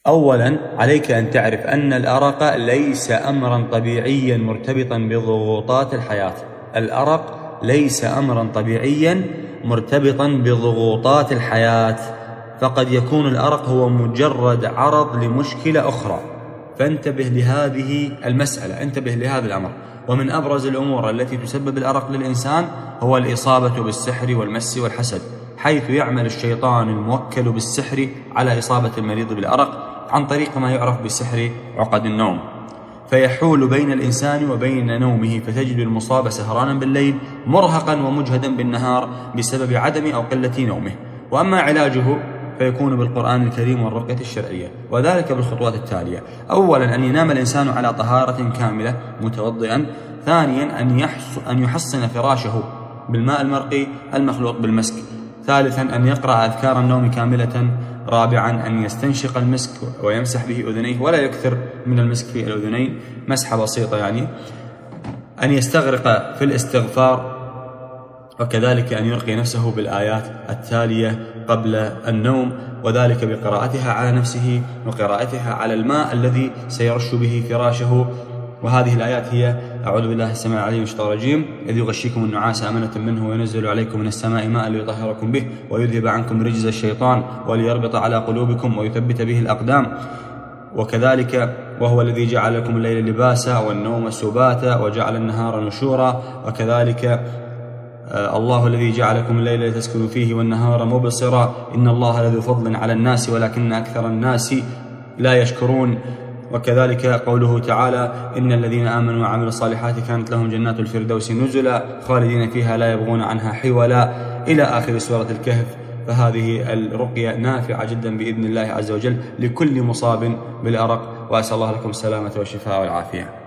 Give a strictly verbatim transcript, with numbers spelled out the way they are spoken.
أولا عليك أن تعرف أن الأرق ليس أمرا طبيعيا مرتبطا بضغوطات الحياة. الأرق ليس أمرا طبيعيا مرتبطا بضغوطات الحياة، فقد يكون الأرق هو مجرد عرض لمشكلة أخرى. فانتبه لهذه المسألة، انتبه لهذا الأمر. ومن أبرز الأمور التي تسبب الأرق للإنسان هو الإصابة بالسحر والمس والحسد، حيث يعمل الشيطان الموكل بالسحر على إصابة المريض بالأرق عن طريق ما يعرف بسحر عقد النوم، فيحول بين الإنسان وبين نومه، فتجد المصاب سهرانا بالليل مرهقا ومجهدا بالنهار بسبب عدم أو قلة نومه. وأما علاجه فيكون بالقرآن الكريم والرقية الشرعية، وذلك بالخطوات التالية: أولا أن ينام الإنسان على طهارة كاملة متوضئا. ثانيا أن, أن يحصن فراشه بالماء المرقي المخلوط بالمسك. ثالثا أن يقرأ أذكار النوم كاملة. رابعا أن يستنشق المسك ويمسح به أذنيه، ولا يكثر من المسك في الأذنين، مسحة بسيطة يعني. أن يستغرق في الاستغفار، وكذلك أن يرقي نفسه بالآيات التالية قبل النوم، وذلك بقراءتها على نفسه وقراءتها على الماء الذي سيرش به فراشه. وهذه الآيات هي: أعوذ بالله السميع العليم من الشيطان الرجيم، إذ يغشيكم النعاس أمنة منه وينزل عليكم من السماء ماء ليطهركم به ويذهب عنكم رجز الشيطان وليربط على قلوبكم ويثبت به الأقدام. وكذلك: وهو الذي جعل لكم الليل لباسا والنوم سباتا وجعل النهار نشورا. وكذلك: الله الذي جعلكم الليل لتسكنوا فيه والنهار مبصرا، إن الله لذو فضل على الناس ولكن أكثر الناس لا يشكرون. وكذلك قوله تعالى: إن الذين آمنوا وعملوا الصالحات كانت لهم جنات الفردوس نزلا خالدين فيها لا يبغون عنها حولا، إلى آخر سورة الكهف. فهذه الرقية نافعة جدا بإذن الله عز وجل لكل مصاب بالأرق، وأسأل الله لكم السلامة والشفاء والعافية.